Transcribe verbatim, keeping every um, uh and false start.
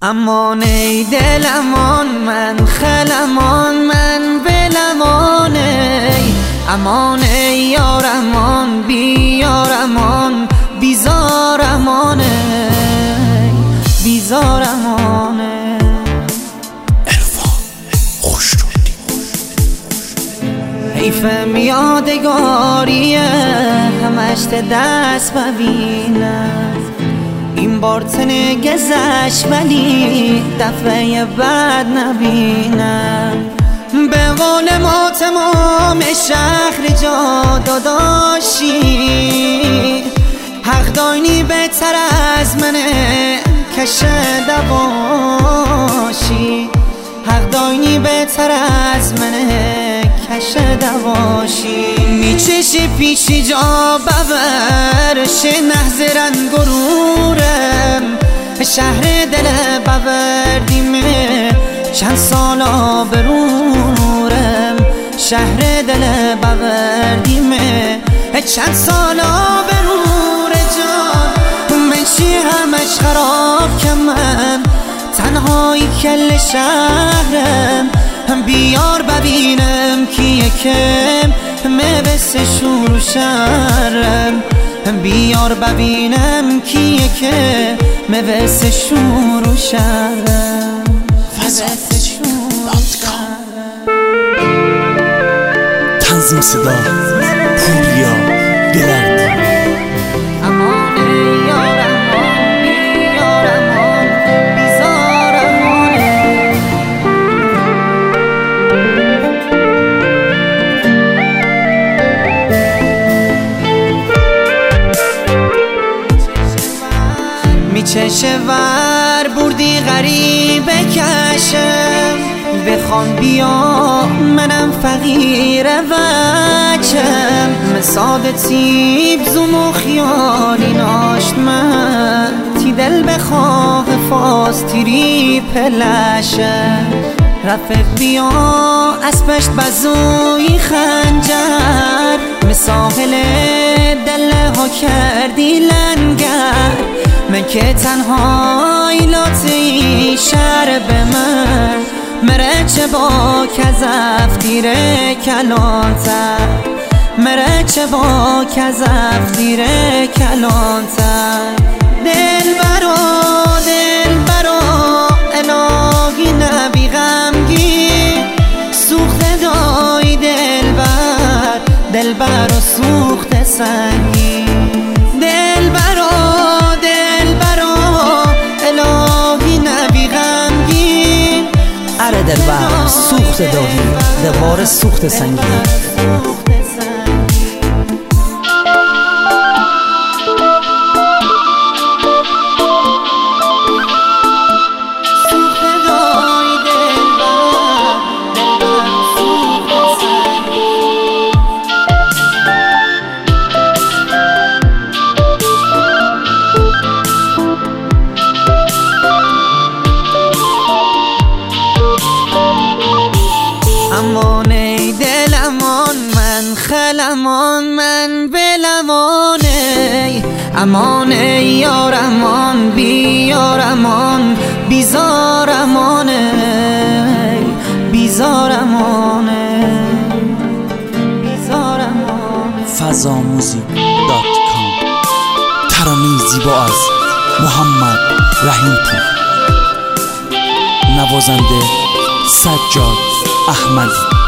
امان ای دل امان، من خلمان من بلمان، ای امان ای یار امان، بی یار امان بیزار امان، ای بیزار امان. عرفان خوشنودی حیفم یادگاریه همش دست ببینم، این بار تنه گذشت ولی دفعه بعد نبینم. به قول ما تمام شهر جا داداشی، حق داینی بهتر از منه کشه دواشی، حق داینی بهتر از منه کشه دواشی. میچشی پیشی جا ببرش نهزرن گرورم، شهر دل ببردیمه چند سالا برورم، شهر دل ببردیمه چند سالا برور جان. من چی همش خراب که من تنهایی کل شهرم، بیار ببینم کیه که مبس شور و شرم، بیار ببینم کیه که مبس شور و شرم. تنظیم صدا پوریا دلردی. امان ای یار امان، بی یار امان بیزار امانه. میچشه ور بردی غریب کشم، بخوام بیا منم فقیر وچم، مساد تیب زوم و خیالی ناشت من تی دل بخواه فاز تیری پلشه. رفق بیا اسبشت بزوی خنجر، مساحل دله ها کردی لنگر، من که تنهایی لاتی شهر به من مره چه با کذف دیره کلانتر، مره چه با کذف دیره کلانتر. دل برا دل برا الهی نبی غمگین، سوخت دای دل بر دل بر و سوخت سنگین. دل برا دل برا الهی نبی غمگین، اره دل بر سوخت داهی دوباره سوخت سنگین. امان ای دل امان، من خلمان من بلمان، ای امان ای یار امان، بی یار امان بیزار امان، ای بیزار امان، بیزار امان. فضا موزیک دات کام. ترانه زیبا از محمد رحیم پور، نوازنده سجاد احمدی.